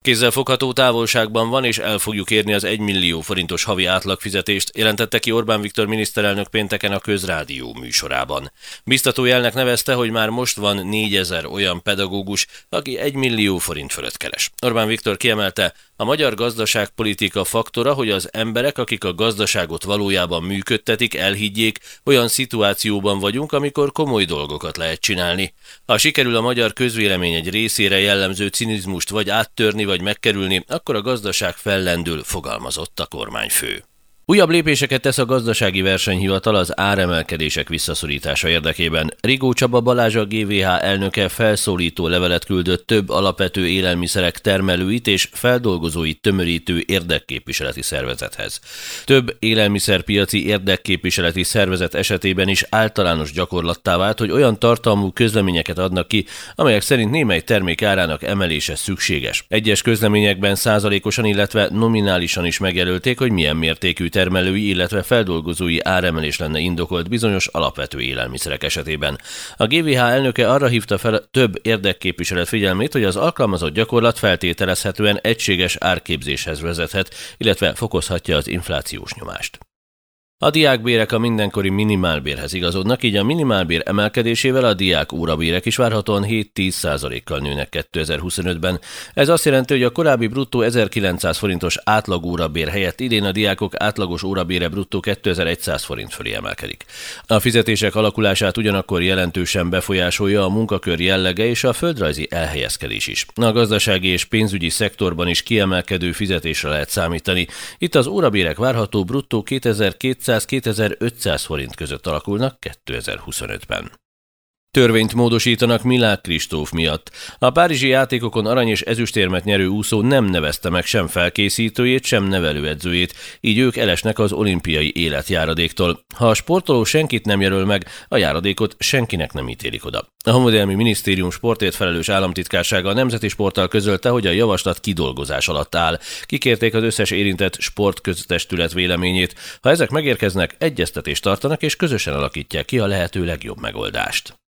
Kézzelfogható távolságban van, és el fogjuk érni az 1 millió forintos havi átlagfizetést, jelentette ki Orbán Viktor miniszterelnök pénteken a Közrádió műsorában. Biztató jelnek nevezte, hogy már most van 4000 olyan pedagógus, aki 1 millió forint fölött keres. Orbán Viktor kiemelte, a magyar gazdaságpolitika faktora, hogy az emberek, akik a gazdaságot valójában működtetik, elhiggyék, olyan szituációban vagyunk, amikor komoly dolgokat lehet csinálni. Ha sikerül a magyar közvélemény egy részére jellemző cinizmust vagy áttörni, vagy megkerülni, akkor a gazdaság fellendül, fogalmazott a kormányfő. Újabb lépéseket tesz a gazdasági versenyhivatal az áremelkedések visszaszorítása érdekében. Rigó Csaba Balázs, a GVH elnöke felszólító levelet küldött több alapvető élelmiszerek termelőit és feldolgozóit tömörítő érdekképviseleti szervezethez. Több élelmiszerpiaci érdekképviseleti szervezet esetében is általános gyakorlattá vált, hogy olyan tartalmú közleményeket adnak ki, amelyek szerint némely termék árának emelése szükséges. Egyes közleményekben százalékosan, illetve nominálisan is megjelölték, hogy milyen mértékű termelői, illetve feldolgozói áremelés lenne indokolt bizonyos alapvető élelmiszerek esetében. A GVH elnöke arra hívta fel több érdekképviselet figyelmét, hogy az alkalmazott gyakorlat feltételezhetően egységes árképzéshez vezethet, illetve fokozhatja az inflációs nyomást. A diákbérek a mindenkori minimálbérhez igazodnak, így a minimálbér emelkedésével a diák órabérek is várhatóan 7-10%-kal nőnek 2025-ben. Ez azt jelenti, hogy a korábbi bruttó 1900 forintos átlag órabér helyett idén a diákok átlagos órabére bruttó 2100 forint fölé emelkedik. A fizetések alakulását ugyanakkor jelentősen befolyásolja a munkakör jellege és a földrajzi elhelyezkedés is. A gazdasági és pénzügyi szektorban is kiemelkedő fizetésre lehet számítani. Itt az órabérek várható bruttó 2200-2500 forint között alakulnak 2025-ben. Törvényt módosítanak Milák Kristóf miatt. A párizsi játékokon arany- és ezüstérmet nyerő úszó nem nevezte meg sem felkészítőjét, sem nevelőedzőjét, így ők elesnek az olimpiai életjáradéktól. Ha a sportoló senkit nem jelöl meg, a járadékot senkinek nem ítélik oda. A Honvédelmi Minisztérium sportért felelős államtitkársága a Nemzeti Sporttal közölte, hogy a javaslat kidolgozás alatt áll. Kikérték az összes érintett sportköztestület véleményét. Ha ezek megérkeznek, egyeztetést tartanak és közösen alakítják ki a lehető legjobb megoldást.